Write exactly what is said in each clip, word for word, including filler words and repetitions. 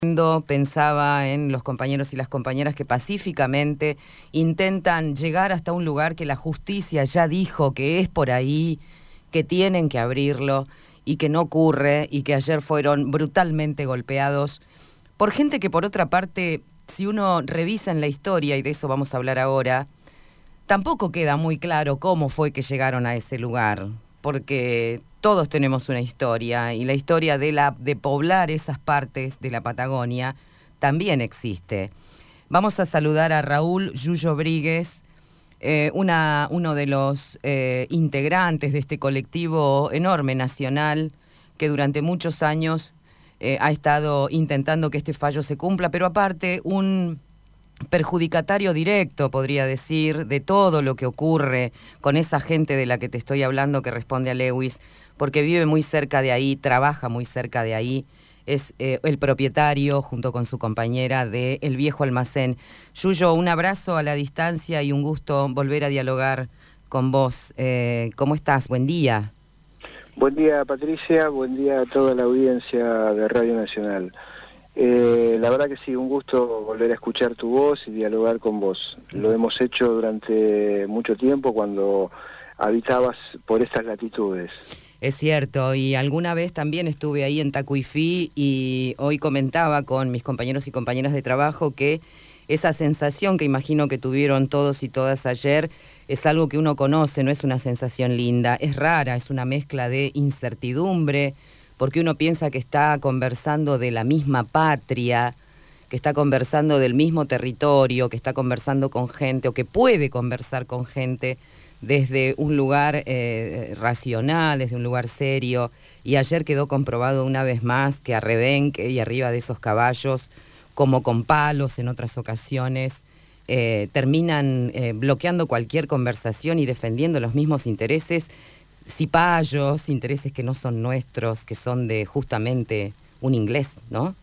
Pensaba en los compañeros y las compañeras que pacíficamente intentan llegar hasta un lugar que la justicia ya dijo que es por ahí, que tienen que abrirlo y que no ocurre, y que ayer fueron brutalmente golpeados por gente que, por otra parte, si uno revisa en la historia, y de eso vamos a hablar ahora, tampoco queda muy claro cómo fue que llegaron a ese lugar, porque todos tenemos una historia, y la historia de, la, de poblar esas partes de la Patagonia también existe. Vamos a saludar a Raúl Yuyo Bríguez, eh, una, uno de los eh, integrantes de este colectivo enorme nacional que durante muchos años eh, ha estado intentando que este fallo se cumpla, pero aparte un perjudicatario directo, podría decir, de todo lo que ocurre con esa gente de la que te estoy hablando, que responde a Lewis, porque vive muy cerca de ahí, trabaja muy cerca de ahí, es eh, el propietario, junto con su compañera, de El Viejo Almacén. Yuyo, un abrazo a la distancia y un gusto volver a dialogar con vos. Eh, ¿Cómo estás? Buen día. Buen día, Patricia, buen día a toda la audiencia de Radio Nacional. Eh, la verdad que sí, un gusto volver a escuchar tu voz y dialogar con vos. Lo hemos hecho durante mucho tiempo cuando habitabas por estas latitudes. Es cierto, y alguna vez también estuve ahí en Tacuifí, y hoy comentaba con mis compañeros y compañeras de trabajo que esa sensación que imagino que tuvieron todos y todas ayer es algo que uno conoce, no es una sensación linda, es rara, es una mezcla de incertidumbre, porque uno piensa que está conversando de la misma patria, que está conversando del mismo territorio, que está conversando con gente, o que puede conversar con gente desde un lugar eh, racional, desde un lugar serio. Y ayer quedó comprobado una vez más que a rebenque y arriba de esos caballos, como con palos en otras ocasiones, eh, terminan eh, bloqueando cualquier conversación y defendiendo los mismos intereses cipayos, intereses que no son nuestros, que son de justamente un inglés, ¿no?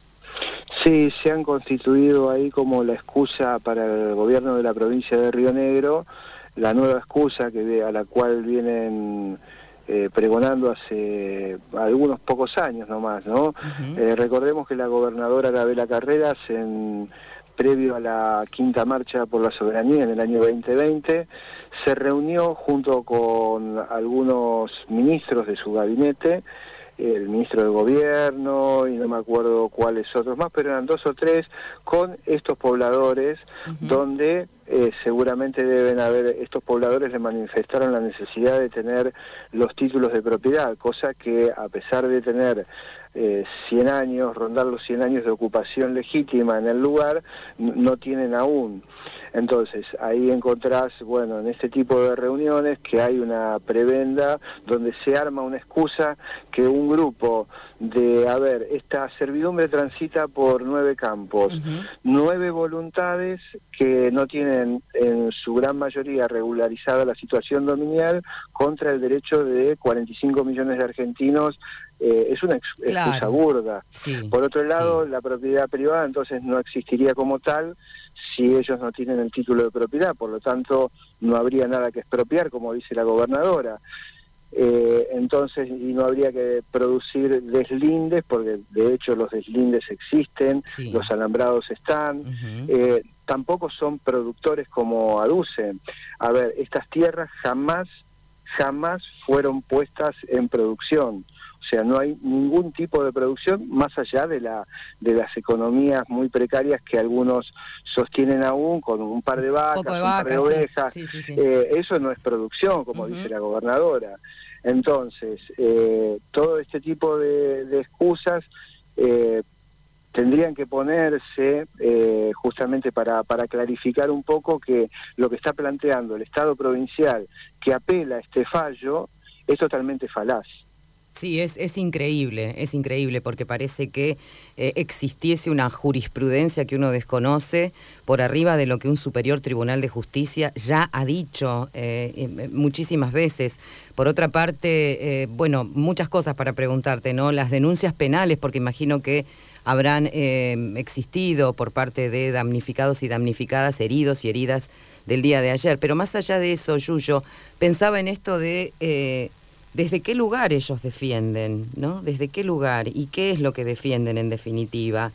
Sí, se han constituido ahí como la excusa para el gobierno de la provincia de Río Negro, la nueva excusa que a la cual vienen eh, pregonando hace algunos pocos años nomás, ¿no? Uh-huh. Eh, recordemos que la gobernadora Arabela Carreras, en previo a la quinta marcha por la soberanía en el año veinte veinte, se reunió junto con algunos ministros de su gabinete, el ministro de gobierno y no me acuerdo cuáles otros más, pero eran dos o tres, con estos pobladores, uh-huh. donde eh, seguramente deben haber, estos pobladores le manifestaron la necesidad de tener los títulos de propiedad, cosa que a pesar de tener eh, cien años, rondar los cien años de ocupación legítima en el lugar, n- no tienen aún. Entonces, ahí encontrás, bueno, en este tipo de reuniones, que hay una prebenda donde se arma una excusa que un grupo de, a ver, esta servidumbre transita por nueve campos, uh-huh. nueve voluntades que no tienen en su gran mayoría regularizada la situación dominial contra el derecho de cuarenta y cinco millones de argentinos. Eh, es una ex- claro. excusa burda. Sí, por otro lado, sí. La propiedad privada entonces no existiría como tal si ellos no tienen el título de propiedad, por lo tanto no habría nada que expropiar, como dice la gobernadora. Eh, entonces, y no habría que producir deslindes, porque de hecho los deslindes existen, sí. Los alambrados están, uh-huh. eh, tampoco son productores como aducen. A ver, estas tierras jamás, jamás fueron puestas en producción. O sea, no hay ningún tipo de producción más allá de la de las economías muy precarias que algunos sostienen aún con un par de vacas, de un vaca, par de ovejas. Sí, sí, sí. Eh, eso no es producción, como uh-huh. dice la gobernadora. Entonces, eh, todo este tipo de, de excusas eh, tendrían que ponerse eh, justamente para, para clarificar un poco que lo que está planteando el Estado provincial, que apela a este fallo, es totalmente falaz. Sí, es, es increíble, es increíble, porque parece que eh, existiese una jurisprudencia que uno desconoce por arriba de lo que un superior tribunal de justicia ya ha dicho eh, eh, muchísimas veces. Por otra parte, eh, bueno, muchas cosas para preguntarte, ¿no? Las denuncias penales, porque imagino que habrán eh, existido por parte de damnificados y damnificadas, heridos y heridas del día de ayer. Pero más allá de eso, Yuyo, pensaba en esto de... Eh, ¿Desde qué lugar ellos defienden, ¿no? ¿Desde qué lugar? ¿Y qué es lo que defienden en definitiva?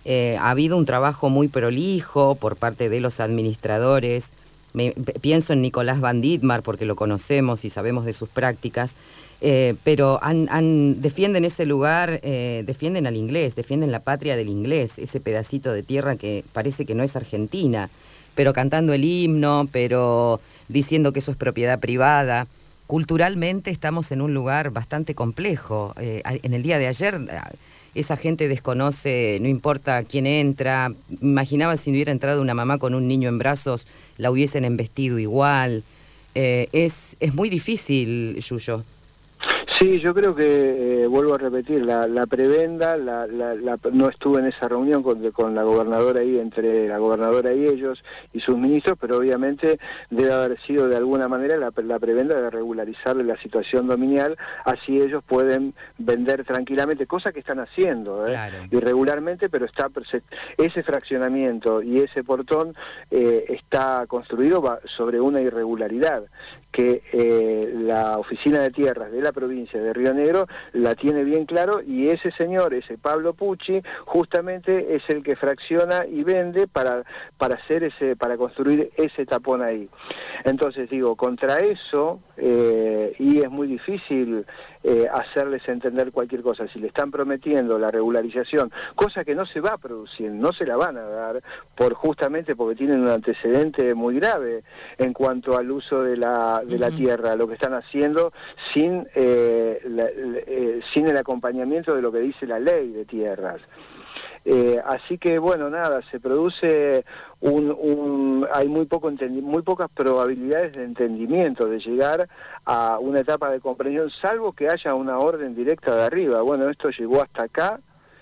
Eh, ha habido un trabajo muy prolijo por parte de los administradores. Me, pienso en Nicolás Van Ditmar porque lo conocemos y sabemos de sus prácticas, eh, pero han, han, defienden ese lugar, eh, defienden al inglés, defienden la patria del inglés, ese pedacito de tierra que parece que no es Argentina, pero cantando el himno, pero diciendo que eso es propiedad privada. Culturalmente estamos en un lugar bastante complejo. Eh, en el día de ayer esa gente desconoce, no importa quién entra. Imaginaba si hubiera entrado una mamá con un niño en brazos, la hubiesen embestido igual. Eh, es, es muy difícil, Yuyo. Sí, yo creo que, eh, vuelvo a repetir, la, la prebenda, la, la, la, no estuve en esa reunión con, con la gobernadora ahí, entre la gobernadora y ellos y sus ministros, pero obviamente debe haber sido de alguna manera la, la prebenda de regularizar la situación dominial, así ellos pueden vender tranquilamente, cosa que están haciendo, ¿eh? Claro. Irregularmente, pero está ese fraccionamiento y ese portón eh, está construido sobre una irregularidad que eh, la Oficina de Tierras de la provincia de Río Negro la tiene bien claro, y ese señor, ese Pablo Pucci, justamente es el que fracciona y vende para, para hacer ese, para construir ese tapón ahí. Entonces digo, contra eso, eh, y es muy difícil eh, hacerles entender cualquier cosa, si le están prometiendo la regularización, cosa que no se va a producir, no se la van a dar, por justamente porque tienen un antecedente muy grave en cuanto al uso de la de la tierra, lo que están haciendo sin eh, la, eh, sin el acompañamiento de lo que dice la ley de tierras. Eh, así que bueno, nada, se produce un, un hay muy poco entendi- muy pocas probabilidades de entendimiento, de llegar a una etapa de comprensión, salvo que haya una orden directa de arriba. Bueno, esto llegó hasta acá.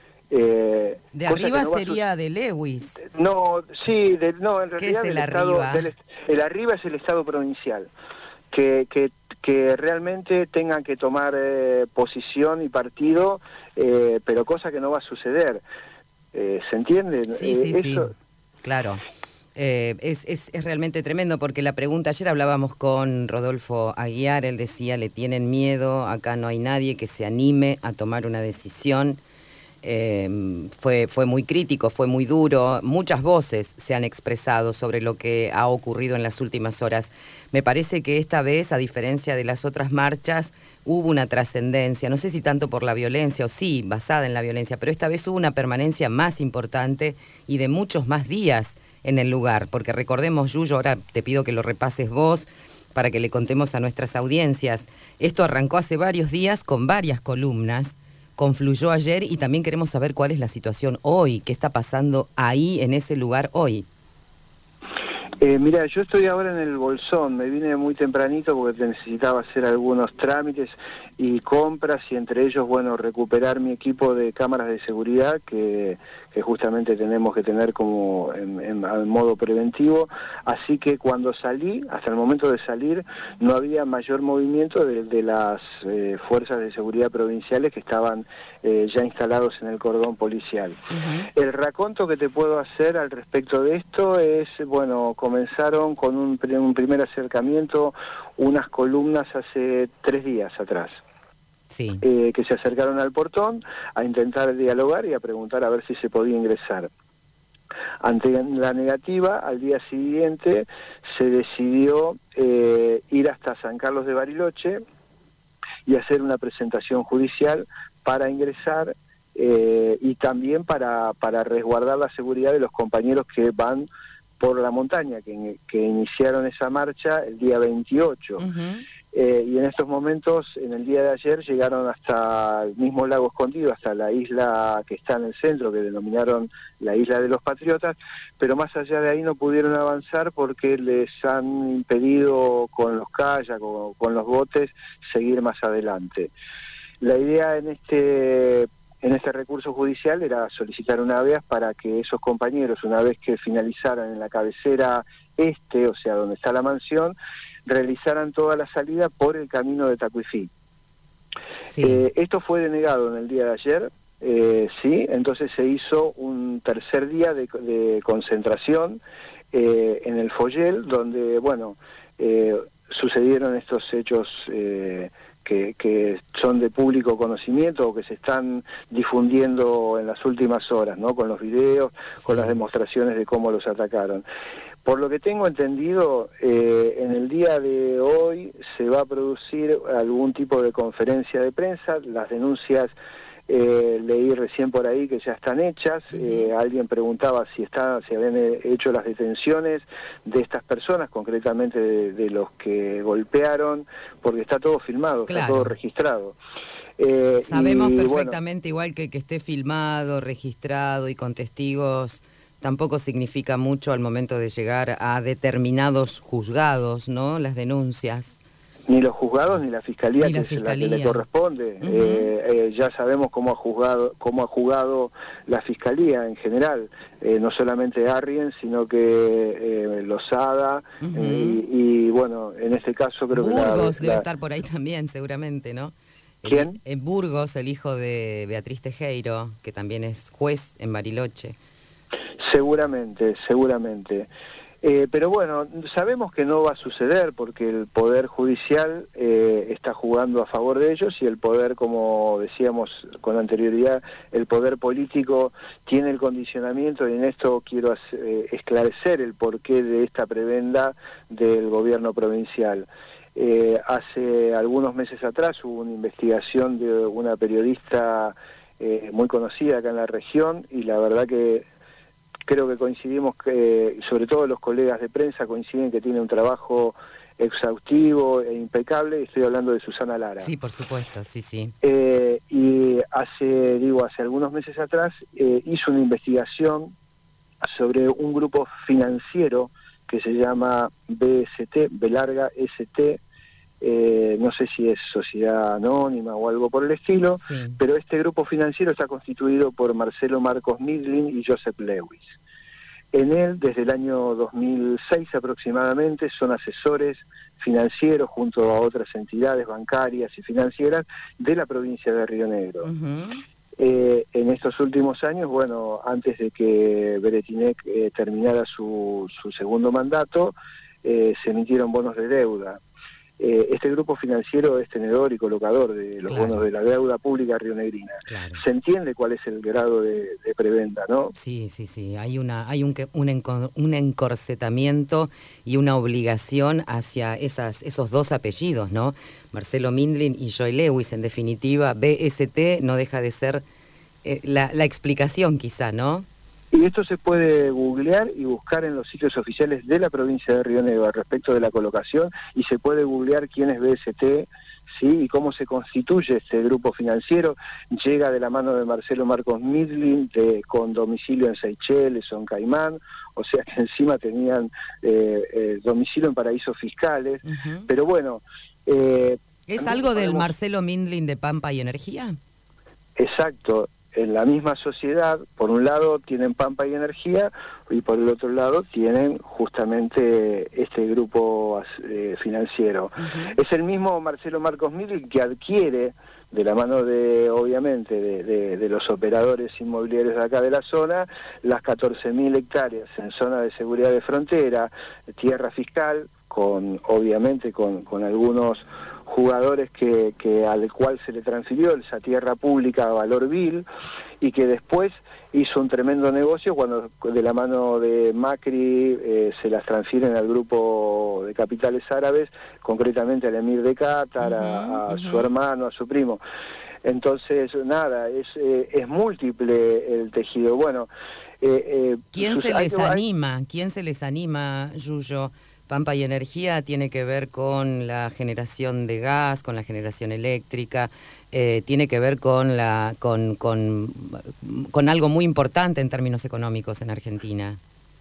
Eh, de arriba no sería de Lewis. No, sí, de, no, en realidad ¿Qué es el del estado, arriba? del, el arriba es el estado provincial. Que, que, que realmente tengan que tomar eh, posición y partido, eh, pero cosa que no va a suceder. Eh, ¿Se entiende? Sí, eh, sí, eso... sí, claro. Eh, es, es, es realmente tremendo porque la pregunta, ayer hablábamos con Rodolfo Aguiar, él decía, le tienen miedo, acá no hay nadie que se anime a tomar una decisión. Eh, fue, fue muy crítico, fue muy duro, muchas voces se han expresado sobre lo que ha ocurrido en las últimas horas. Me parece que esta vez, a diferencia de las otras marchas, hubo una trascendencia, no sé si tanto por la violencia o sí, basada en la violencia, pero esta vez hubo una permanencia más importante y de muchos más días en el lugar, porque recordemos, Yuyo, ahora te pido que lo repases vos, para que le contemos a nuestras audiencias. Esto arrancó hace varios días con varias columnas, confluyó ayer y también queremos saber cuál es la situación hoy, qué está pasando ahí en ese lugar hoy. Eh, mira, yo estoy ahora en el Bolsón, me vine muy tempranito porque necesitaba hacer algunos trámites y compras, y entre ellos, bueno, recuperar mi equipo de cámaras de seguridad que, que justamente tenemos que tener como en, en, en modo preventivo. Así que cuando salí, hasta el momento de salir, no había mayor movimiento de, de las eh, fuerzas de seguridad provinciales que estaban eh, ya instalados en el cordón policial. Uh-huh. El raconto que te puedo hacer al respecto de esto es, bueno, comenzaron con un, un primer acercamiento unas columnas hace tres días atrás. Sí. Eh, que se acercaron al portón a intentar dialogar y a preguntar a ver si se podía ingresar. Ante la negativa, al día siguiente se decidió eh, ir hasta San Carlos de Bariloche y hacer una presentación judicial para ingresar eh, y también para, para resguardar la seguridad de los compañeros que van por la montaña, que, que iniciaron esa marcha el día veintiocho. Uh-huh. Eh, y en estos momentos, en el día de ayer, llegaron hasta el mismo lago Escondido, hasta la isla que está en el centro, que denominaron la Isla de los Patriotas, pero más allá de ahí no pudieron avanzar porque les han impedido con los kayaks o con los botes seguir más adelante. La idea en este... En este recurso judicial era solicitar un habeas para que esos compañeros, una vez que finalizaran en la cabecera este, o sea, donde está la mansión, realizaran toda la salida por el camino de Tacuifí. Sí. Eh, esto fue denegado en el día de ayer, eh, sí, entonces se hizo un tercer día de, de concentración eh, en el Follel, donde, bueno, eh, sucedieron estos hechos eh, que, que son de público conocimiento o que se están difundiendo en las últimas horas, ¿no? Con los videos, sí, con las demostraciones de cómo los atacaron. Por lo que tengo entendido, eh, en el día de hoy se va a producir algún tipo de conferencia de prensa. Las denuncias, eh, leí recién por ahí que ya están hechas. Eh, alguien preguntaba si, está, si habían hecho las detenciones de estas personas, concretamente de, de los que golpearon, porque está todo filmado, claro, está todo registrado. Eh, Sabemos y, perfectamente, bueno, igual que que esté filmado, registrado y con testigos, tampoco significa mucho al momento de llegar a determinados juzgados, ¿no? Las denuncias. Ni los juzgados ni la fiscalía, ni la que fiscalía. es la que le corresponde. Uh-huh. eh, eh, ya sabemos cómo ha juzgado, cómo ha jugado la fiscalía en general, eh, no solamente Arrien, sino que eh, Lozada, uh-huh. eh, y, y bueno, en este caso creo Burgos que la, debe la... estar por ahí también, seguramente, ¿no? ¿Quién? El, en Burgos, el hijo de Beatriz Tejero, que también es juez en Bariloche. Seguramente, seguramente. Eh, pero bueno, sabemos que no va a suceder porque el Poder Judicial eh, está jugando a favor de ellos y el Poder, como decíamos con anterioridad, el Poder Político tiene el condicionamiento, y en esto quiero eh, esclarecer el porqué de esta prebenda del gobierno provincial. Eh, hace algunos meses atrás hubo una investigación de una periodista eh, muy conocida acá en la región, y la verdad que creo que coincidimos, que sobre todo los colegas de prensa coinciden que tiene un trabajo exhaustivo e impecable. Estoy hablando de Susana Lara. Sí, por supuesto, sí, sí. Eh, y hace, digo, hace algunos meses atrás eh, hizo una investigación sobre un grupo financiero que se llama B S T, B larga S T, eh, no sé si es sociedad anónima o algo por el estilo, sí, pero este grupo financiero está constituido por Marcelo Marcos Midlin y Joseph Lewis. En él, desde el año dos mil seis aproximadamente, son asesores financieros junto a otras entidades bancarias y financieras de la provincia de Río Negro. Uh-huh. Eh, en estos últimos años, bueno, antes de que Beretinec eh, terminara su, su segundo mandato, eh, se emitieron bonos de deuda. Eh, este grupo financiero es tenedor y colocador de los claro. bonos de la deuda pública rionegrina. Claro. Se entiende cuál es el grado de, de prebenda, ¿no? Sí, sí, sí. Hay una, hay un, un, encor, un encorsetamiento y una obligación hacia esas, esos dos apellidos, ¿no? Marcelo Midlin y Joy Lewis. En definitiva, B S T no deja de ser eh, la, la explicación, quizá, ¿no? Y esto se puede googlear y buscar en los sitios oficiales de la provincia de Río Negro al respecto de la colocación, y se puede googlear quién es B S T, ¿sí? Y cómo se constituye este grupo financiero. Llega de la mano de Marcelo Marcos Midlin, de, con domicilio en Seychelles o en Caimán, o sea que encima tenían eh, eh, domicilio en paraísos fiscales. Uh-huh. Pero bueno... Eh, ¿Es algo podemos... del Marcelo Midlin de Pampa y Energía? Exacto. En la misma sociedad, por un lado tienen Pampa y Energía, y por el otro lado tienen justamente este grupo eh, financiero. Uh-huh. Es el mismo Marcelo Marcos Midlin que adquiere, de la mano de, obviamente, de, de, de los operadores inmobiliarios de acá de la zona, las catorce mil hectáreas en zona de seguridad de frontera, tierra fiscal, con obviamente con, con algunos jugadores que, que al cual se le transfirió esa tierra pública a valor vil, y que después hizo un tremendo negocio cuando de la mano de Macri eh, se las transfieren al grupo de capitales árabes, concretamente al emir de Qatar, uh-huh, a, a uh-huh. su hermano, a su primo. Entonces, nada, es, eh, es múltiple el tejido. Bueno, eh, eh, ¿quién sus, se les hay, anima? Hay... ¿Quién se les anima, Yuyo? Pampa y Energía tiene que ver con la generación de gas, con la generación eléctrica, eh, tiene que ver con, la, con, con, con algo muy importante en términos económicos en Argentina.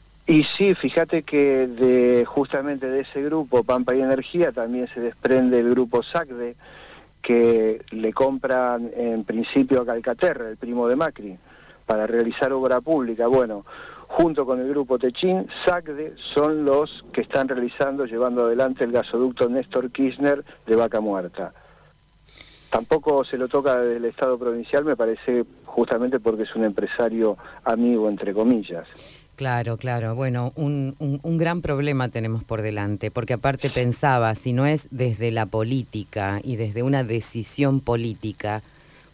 Y sí, fíjate que de justamente de ese grupo, Pampa y Energía, también se desprende el grupo SACDE, que le compran en principio a Calcaterra, el primo de Macri, para realizar obra pública. Bueno, junto con el grupo Techín, SACDE son los que están realizando, llevando adelante el gasoducto Néstor Kirchner de Vaca Muerta. Tampoco se lo toca desde el Estado provincial, me parece, justamente porque es un empresario amigo, entre comillas. Claro, claro. Bueno, un, un, un gran problema tenemos por delante, porque aparte pensaba, si no es desde la política y desde una decisión política,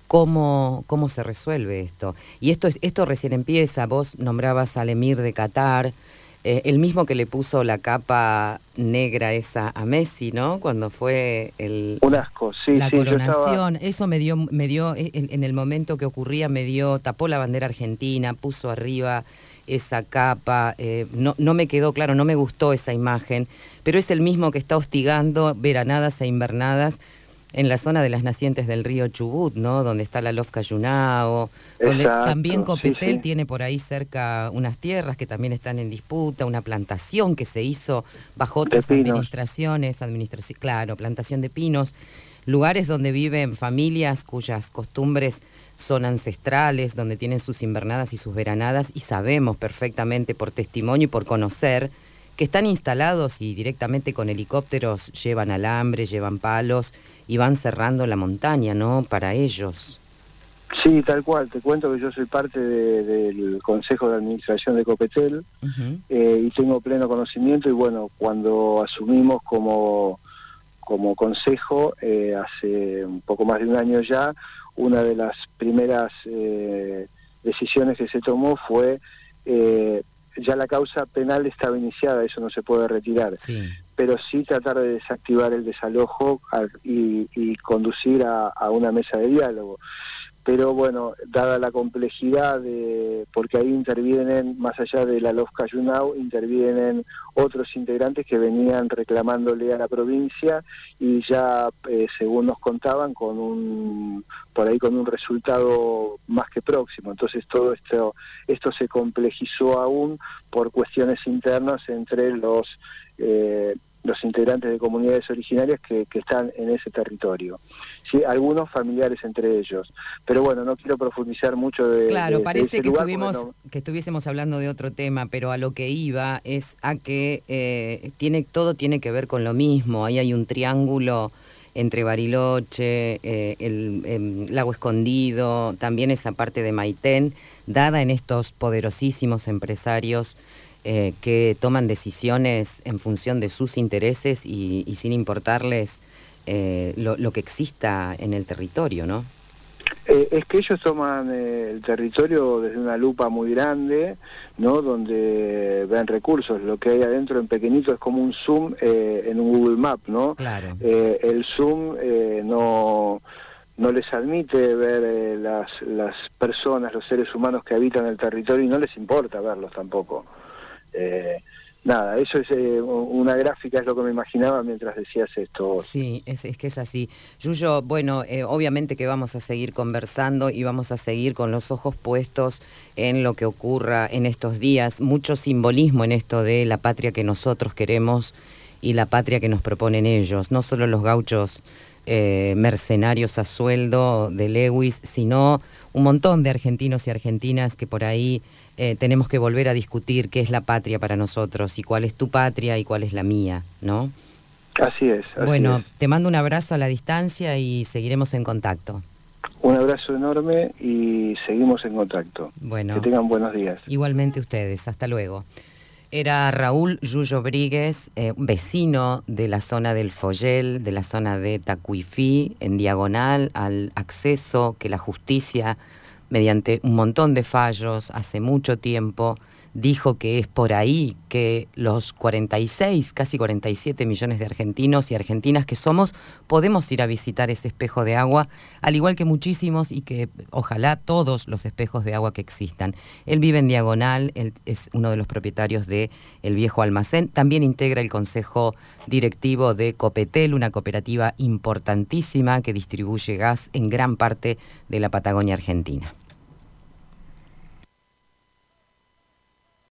¿cómo, cómo se resuelve esto? Y esto, es, esto recién empieza. Vos nombrabas al emir de Qatar, eh, el mismo que le puso la capa negra esa a Messi, ¿no? Cuando fue el, un asco, sí, la sí, coronación. Estaba... Eso me dio, me dio en, en el momento que ocurría, me dio, tapó la bandera argentina, puso arriba esa capa, eh, no, no me quedó claro, no me gustó esa imagen, pero es el mismo que está hostigando veranadas e invernadas en la zona de las nacientes del río Chubut, ¿no? Donde está la Lofca Yunao, donde también Copetel sí, sí. tiene por ahí cerca unas tierras que también están en disputa, una plantación que se hizo bajo otras administraciones, administración, claro, plantación de pinos, lugares donde viven familias cuyas costumbres son ancestrales, donde tienen sus invernadas y sus veranadas, y sabemos perfectamente por testimonio y por conocer que están instalados y directamente con helicópteros llevan alambre, llevan palos y van cerrando la montaña, ¿no? Para ellos. Sí, tal cual. Te cuento que yo soy parte de, del Consejo de Administración de Copetel uh-huh. eh, y tengo pleno conocimiento, y bueno, cuando asumimos como, como consejo, eh, hace un poco más de un año ya, una de las primeras eh, decisiones que se tomó fue, eh, ya la causa penal estaba iniciada, eso no se puede retirar, sí. pero sí tratar de desactivar el desalojo a, y, y conducir a, a una mesa de diálogo. Pero bueno, dada la complejidad, de porque ahí intervienen, más allá de la Lofca Yunao, intervienen otros integrantes que venían reclamándole a la provincia, y ya, eh, según nos contaban, con un por ahí con un resultado más que próximo. Entonces todo esto, esto se complejizó aún por cuestiones internas entre los... Eh, los integrantes de comunidades originarias que, que están en ese territorio. Sí, algunos familiares entre ellos. Pero bueno, no quiero profundizar mucho de Claro, de, parece de que, lugar, estuvimos, no... que estuviésemos hablando de otro tema, pero a lo que iba es a que eh, tiene todo tiene que ver con lo mismo. Ahí hay un triángulo entre Bariloche, eh, el, el Lago Escondido, también esa parte de Maitén, dada en estos poderosísimos empresarios Eh, que toman decisiones en función de sus intereses y, y sin importarles eh, lo, lo que exista en el territorio, ¿no? Eh, es que ellos toman eh, el territorio desde una lupa muy grande, ¿no? Donde ven recursos. Lo que hay adentro en pequeñito es como un zoom eh, en un Google Map, ¿no? Claro. Eh, el zoom eh, no... no les admite ver eh, las, las personas, los seres humanos que habitan el territorio, y no les importa verlos tampoco. Eh, nada, eso es eh, una gráfica, es lo que me imaginaba mientras decías esto. Sí, es, es que es así. Yuyo, bueno, eh, obviamente que vamos a seguir conversando y vamos a seguir con los ojos puestos en lo que ocurra en estos días. Mucho simbolismo en esto de la patria que nosotros queremos y la patria que nos proponen ellos, no solo los gauchos eh, mercenarios a sueldo de Lewis, sino un montón de argentinos y argentinas que por ahí eh, tenemos que volver a discutir qué es la patria para nosotros y cuál es tu patria y cuál es la mía, ¿no? Así es. Así bueno, es. Te mando un abrazo a la distancia y seguiremos en contacto. Un abrazo enorme y seguimos en contacto. Bueno, que tengan buenos días. Igualmente ustedes, hasta luego. Era Raúl Yuyo Bríguez, eh, vecino de la zona del Follel, de la zona de Tacuifí, en diagonal al acceso que la justicia, mediante un montón de fallos hace mucho tiempo, dijo que es por ahí que los cuarenta y seis, casi cuarenta y siete millones de argentinos y argentinas que somos, podemos ir a visitar ese espejo de agua, al igual que muchísimos y que ojalá todos los espejos de agua que existan. Él vive en Diagonal, él es uno de los propietarios de El Viejo Almacén, también integra el consejo directivo de Copetel, una cooperativa importantísima que distribuye gas en gran parte de la Patagonia Argentina.